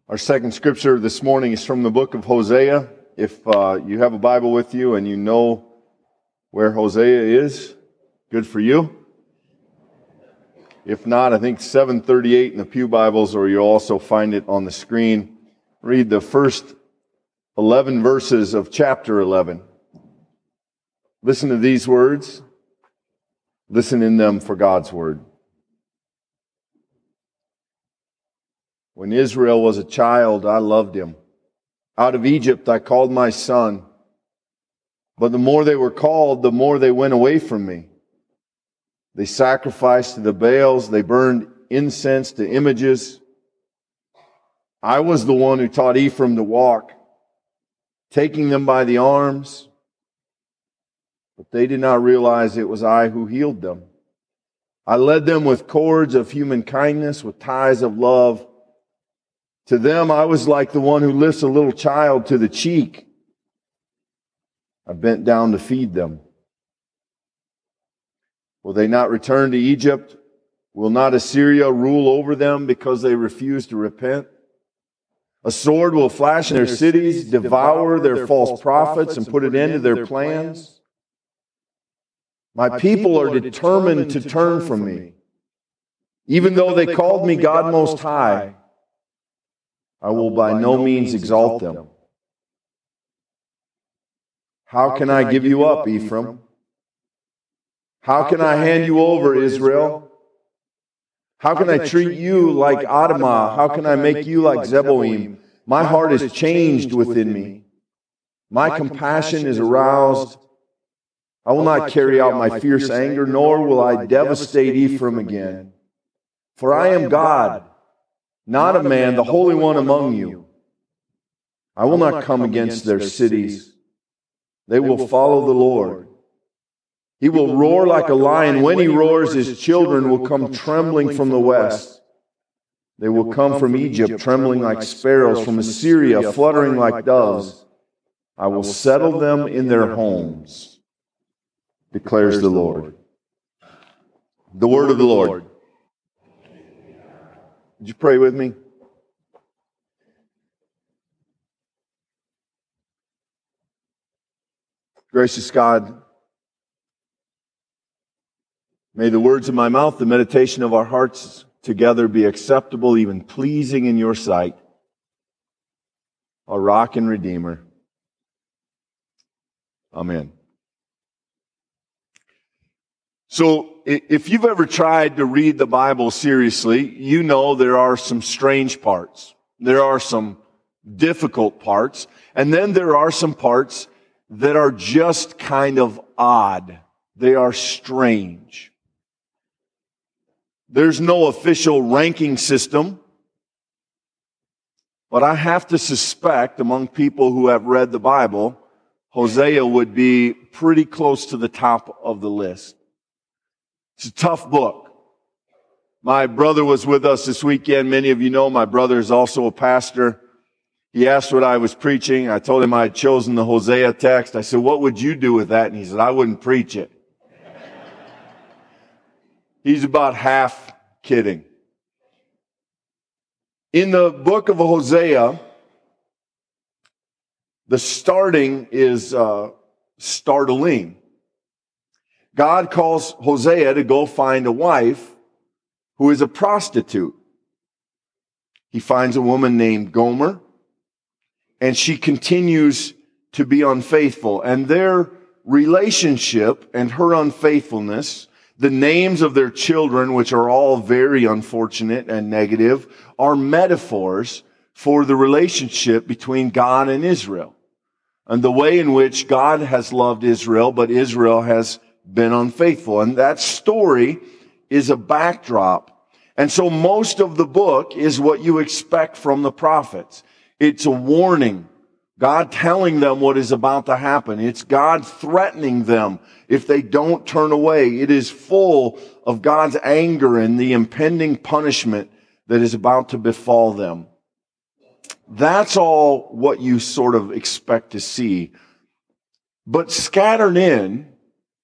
Our second scripture this morning is from the book of Hosea. If you have a Bible with you and you know where Hosea is, good for you. If not, I think 738 in the Pew Bibles, or you'll also find it on the screen. Read the first 11 verses of chapter 11. Listen to these words. Listen in them for God's word. When Israel was a child, I loved him. Out of Egypt I called my son. But the more they were called, the more they went away from me. They sacrificed to the Baals. They burned incense to images. I was the one who taught Ephraim to walk, taking them by the arms. But they did not realize it was I who healed them. I led them with cords of human kindness, with ties of love. To them, I was like the one who lifts a little child to the cheek. I bent down to feed them. Will they not return to Egypt? Will not Assyria rule over them because they refuse to repent? A sword will flash in their cities, devour their false prophets, and put an end to their plans. My people are determined to turn from me. Even though they called me God Most High, I will by no means exalt them. How can I give you up, Ephraim? How can I hand you over, Israel? How can I treat you like Admah? How can I make you like Zeboim? My heart is changed within me. My compassion is aroused. I will not carry out my fierce anger, nor will I devastate Ephraim again. For I am God, not a man, the Holy One among you. I will not come against their cities. They will follow the Lord. He will roar like a lion. When he roars, his children will come trembling from the west. They will come from Egypt, trembling like sparrows, from Assyria, fluttering like doves. I will settle them in their homes, declares the Lord. The word of the Lord. Would you pray with me? Gracious God, may the words of my mouth, the meditation of our hearts together be acceptable, even pleasing in your sight, our rock and redeemer. Amen. So, if you've ever tried to read the Bible seriously, you know there are some strange parts. There are some difficult parts. And then there are some parts that are just kind of odd. They are strange. There's no official ranking system. But I have to suspect among people who have read the Bible, Hosea would be pretty close to the top of the list. It's a tough book. My brother was with us this weekend. Many of you know my brother is also a pastor. He asked what I was preaching. I told him I had chosen the Hosea text. I said, what would you do with that? And he said, I wouldn't preach it. He's about half kidding. In the book of Hosea, the starting is startling. God calls Hosea to go find a wife who is a prostitute. He finds a woman named Gomer, and she continues to be unfaithful. And their relationship and her unfaithfulness, the names of their children, which are all very unfortunate and negative, are metaphors for the relationship between God and Israel, and the way in which God has loved Israel, but Israel has been unfaithful. And that story is a backdrop. And so most of the book is what you expect from the prophets. It's a warning. God telling them what is about to happen. It's God threatening them if they don't turn away. It is full of God's anger and the impending punishment that is about to befall them. That's all what you sort of expect to see. But scattered in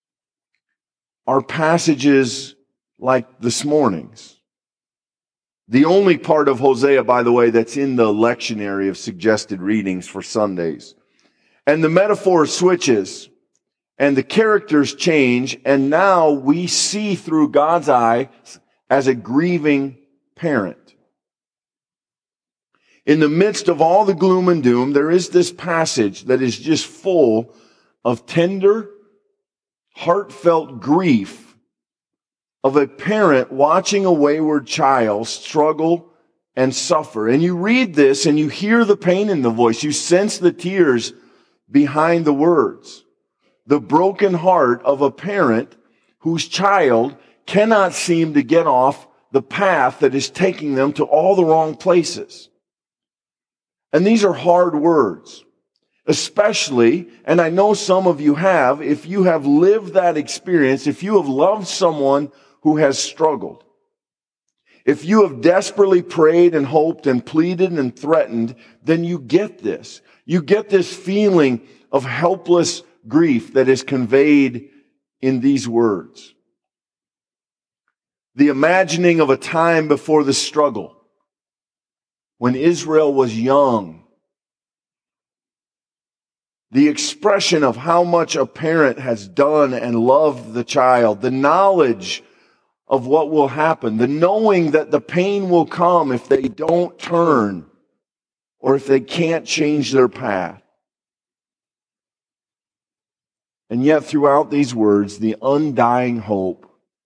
are passages like this morning's. The only part of Hosea, by the way, that's in the lectionary of suggested readings for Sundays. And the metaphor switches and the characters change, and now we see through God's eyes as a grieving parent. In the midst of all the gloom and doom, there is this passage that is just full of tender, heartfelt grief of a parent watching a wayward child struggle and suffer. And you read this and you hear the pain in the voice. You sense the tears behind the words. The broken heart of a parent whose child cannot seem to get off the path that is taking them to all the wrong places. And these are hard words, especially, and I know some of you have, if you have lived that experience, if you have loved someone who has struggled, if you have desperately prayed and hoped and pleaded and threatened, then you get this. You get this feeling of helpless grief that is conveyed in these words. The imagining of a time before the struggle, when Israel was young. The expression of how much a parent has done and loved the child. The knowledge of what will happen. The knowing that the pain will come if they don't turn or if they can't change their path. And yet throughout these words, the undying hope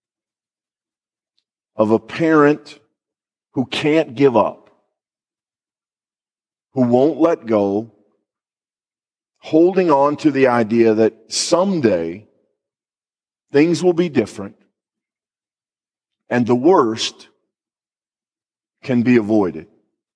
of a parent who can't give up, who won't let go, holding on to the idea that someday things will be different and the worst can be avoided.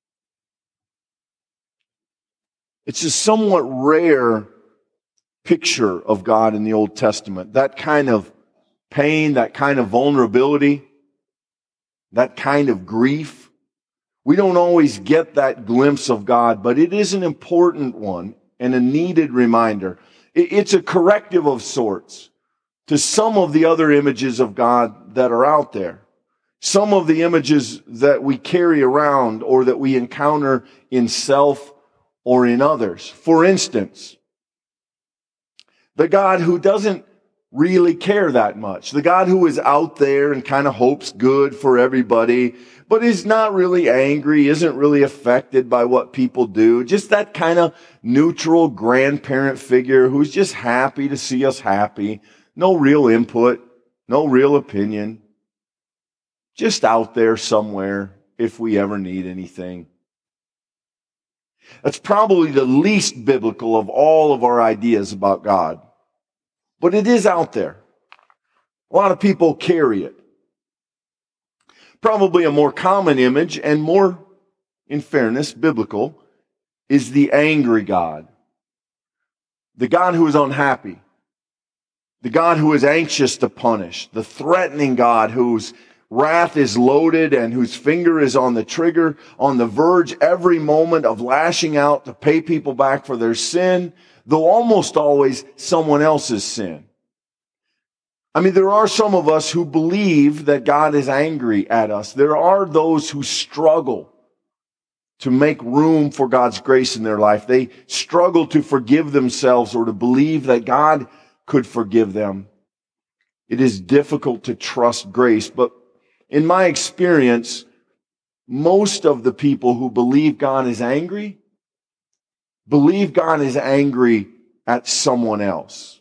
It's a somewhat rare picture of God in the Old Testament. That kind of pain, that kind of vulnerability, that kind of grief. We don't always get that glimpse of God, but it is an important one and a needed reminder. It's a corrective of sorts to some of the other images of God that are out there. Some of the images that we carry around or that we encounter in self or in others. For instance, the God who doesn't really care that much. The God who is out there and kind of hopes good for everybody, but is not really angry, isn't really affected by what people do. Just that kind of neutral grandparent figure who's just happy to see us happy. No real input, no real opinion. Just out there somewhere if we ever need anything. That's probably the least biblical of all of our ideas about God. But it is out there. A lot of people carry it. Probably a more common image and more, in fairness, biblical, is the angry God. The God who is unhappy. The God who is anxious to punish. The threatening God whose wrath is loaded and whose finger is on the trigger, on the verge every moment of lashing out to pay people back for their sin, though almost always someone else's sin. I mean, there are some of us who believe that God is angry at us. There are those who struggle to make room for God's grace in their life. They struggle to forgive themselves or to believe that God could forgive them. It is difficult to trust grace, but in my experience, most of the people who believe God is angry at someone else.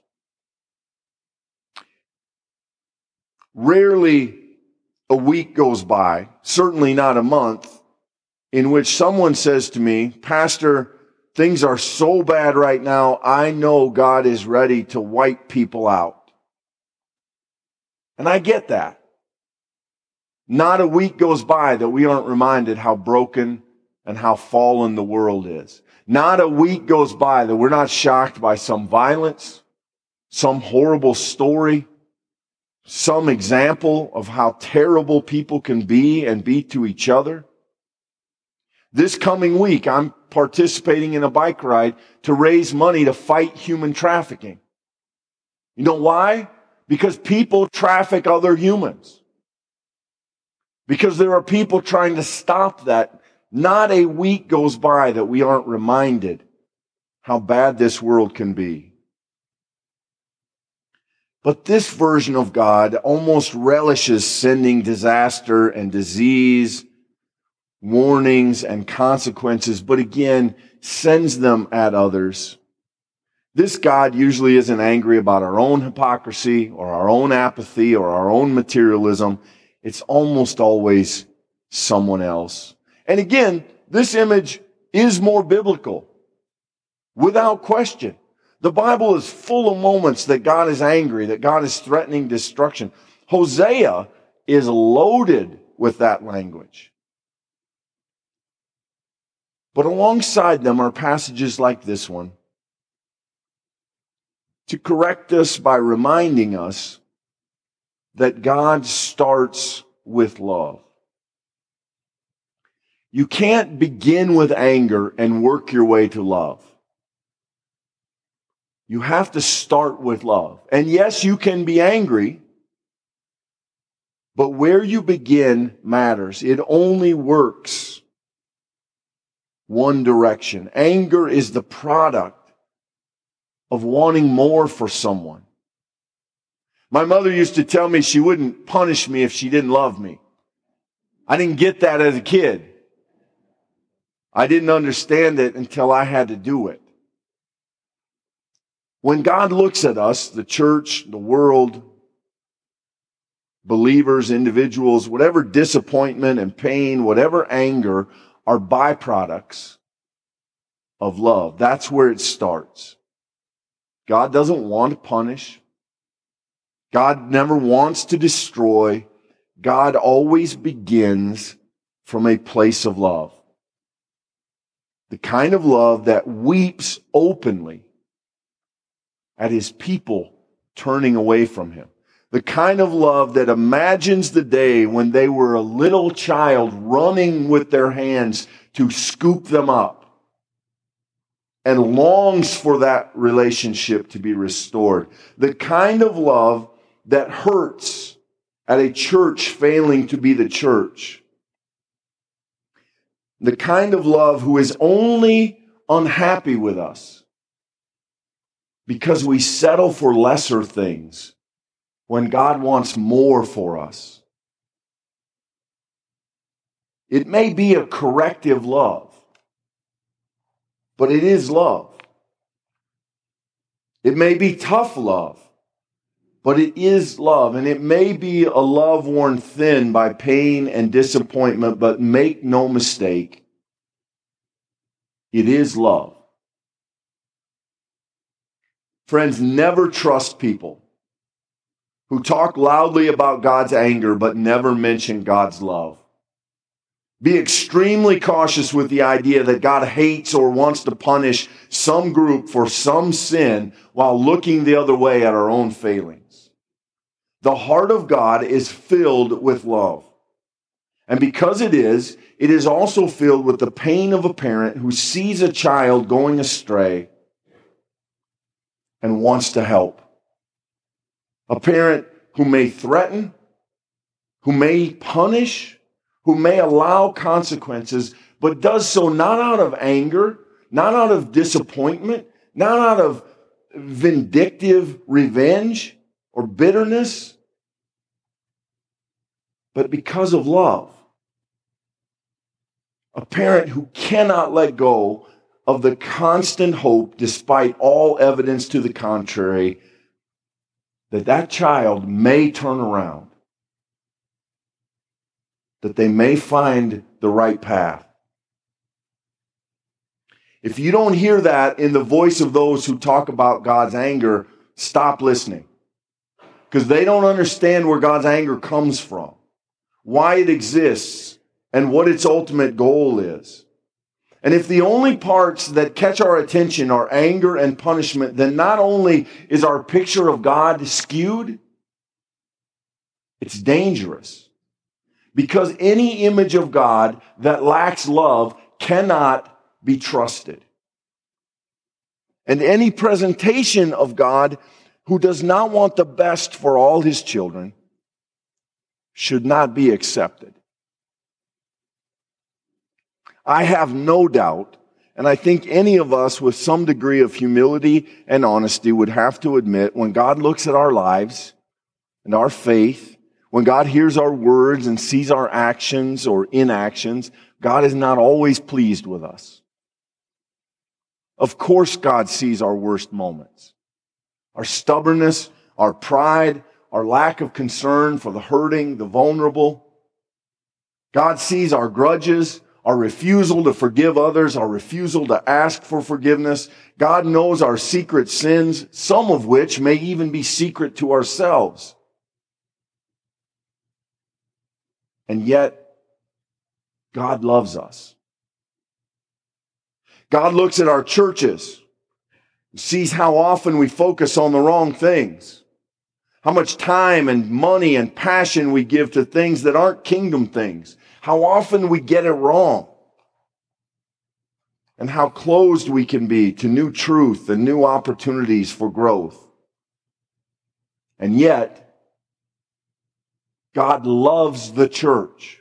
Rarely a week goes by, certainly not a month, in which someone says to me, Pastor, things are so bad right now, I know God is ready to wipe people out. And I get that. Not a week goes by that we aren't reminded how broken and how fallen the world is. Not a week goes by that we're not shocked by some violence, some horrible story, some example of how terrible people can be and be to each other. This coming week, I'm participating in a bike ride to raise money to fight human trafficking. You know why? Because people traffic other humans. Because there are people trying to stop that. Not a week goes by that we aren't reminded how bad this world can be. But this version of God almost relishes sending disaster and disease, warnings and consequences, but again, sends them at others. This God usually isn't angry about our own hypocrisy or our own apathy or our own materialism. It's almost always someone else. And again, this image is more biblical, without question. The Bible is full of moments that God is angry, that God is threatening destruction. Hosea is loaded with that language. But alongside them are passages like this one to correct us by reminding us that God starts with love. You can't begin with anger and work your way to love. You have to start with love. And yes, you can be angry, but where you begin matters. It only works one direction. Anger is the product of wanting more for someone. My mother used to tell me she wouldn't punish me if she didn't love me. I didn't get that as a kid. I didn't understand it until I had to do it. When God looks at us, the church, the world, believers, individuals, whatever disappointment and pain, whatever anger are byproducts of love. That's where it starts. God doesn't want to punish. God never wants to destroy. God always begins from a place of love. The kind of love that weeps openly at his people turning away from him. The kind of love that imagines the day when they were a little child running with their hands to scoop them up and longs for that relationship to be restored. The kind of love that hurts at a church failing to be the church. The kind of love who is only unhappy with us because we settle for lesser things when God wants more for us. It may be a corrective love, but it is love. It may be tough love, but it is love. And it may be a love worn thin by pain and disappointment, but make no mistake, it is love. Friends, never trust people who talk loudly about God's anger but never mention God's love. Be extremely cautious with the idea that God hates or wants to punish some group for some sin while looking the other way at our own failings. The heart of God is filled with love. And because it is also filled with the pain of a parent who sees a child going astray and wants to help. A parent who may threaten, who may punish, who may allow consequences, but does so not out of anger, not out of disappointment, not out of vindictive revenge or bitterness, but because of love. A parent who cannot let go of the constant hope, despite all evidence to the contrary, that child may turn around, that they may find the right path. If you don't hear that in the voice of those who talk about God's anger, stop listening. Because they don't understand where God's anger comes from, why it exists, and what its ultimate goal is. And if the only parts that catch our attention are anger and punishment, then not only is our picture of God skewed, it's dangerous. Because any image of God that lacks love cannot be trusted. And any presentation of God who does not want the best for all his children should not be accepted. I have no doubt, and I think any of us with some degree of humility and honesty would have to admit, when God looks at our lives and our faith, when God hears our words and sees our actions or inactions, God is not always pleased with us. Of course, God sees our worst moments. Our stubbornness, our pride, our lack of concern for the hurting, the vulnerable. God sees our grudges, our refusal to forgive others, our refusal to ask for forgiveness. God knows our secret sins, some of which may even be secret to ourselves. And yet, God loves us. God looks at our churches, sees how often we focus on the wrong things, how much time and money and passion we give to things that aren't kingdom things, how often we get it wrong, and how closed we can be to new truth and new opportunities for growth. And yet, God loves the church.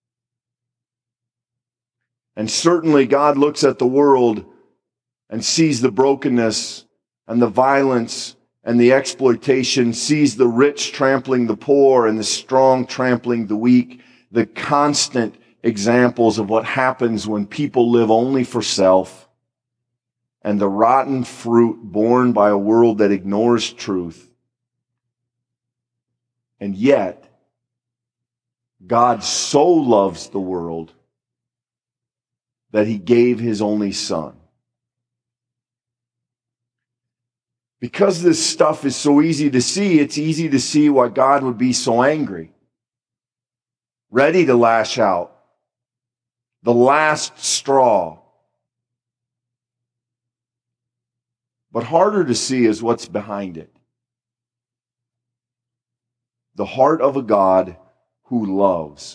And certainly God looks at the world and sees the brokenness and the violence and the exploitation, sees the rich trampling the poor and the strong trampling the weak, the constant examples of what happens when people live only for self, and the rotten fruit borne by a world that ignores truth. And yet, God so loves the world that he gave his only son. Because this stuff is so easy to see, it's easy to see why God would be so angry, ready to lash out, the last straw. But harder to see is what's behind it. The heart of a God who loves.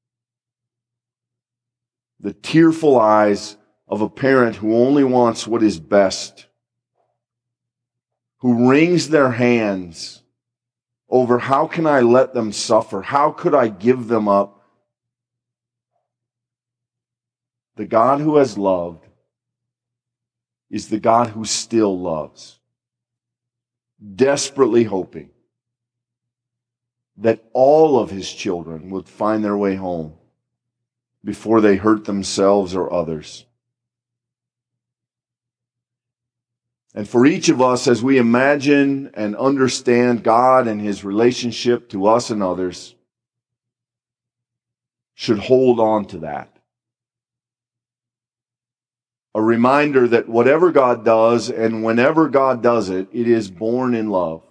The tearful eyes of a parent who only wants what is best, who wrings their hands over how can I let them suffer? How could I give them up? The God who has loved is the God who still loves, desperately hoping that all of his children would find their way home before they hurt themselves or others. And for each of us, as we imagine and understand God and his relationship to us and others, should hold on to that. A reminder that whatever God does and whenever God does it, it is born in love.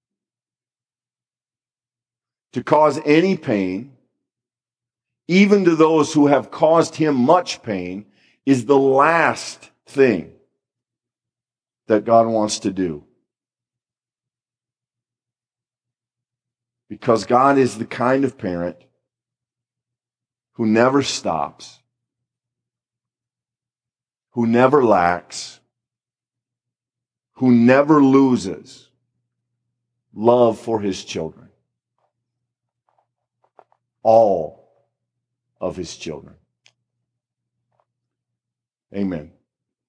To cause any pain, even to those who have caused him much pain, is the last thing that God wants to do. Because God is the kind of parent who never stops, who never lacks, who never loses love for his children. All of his children. Amen.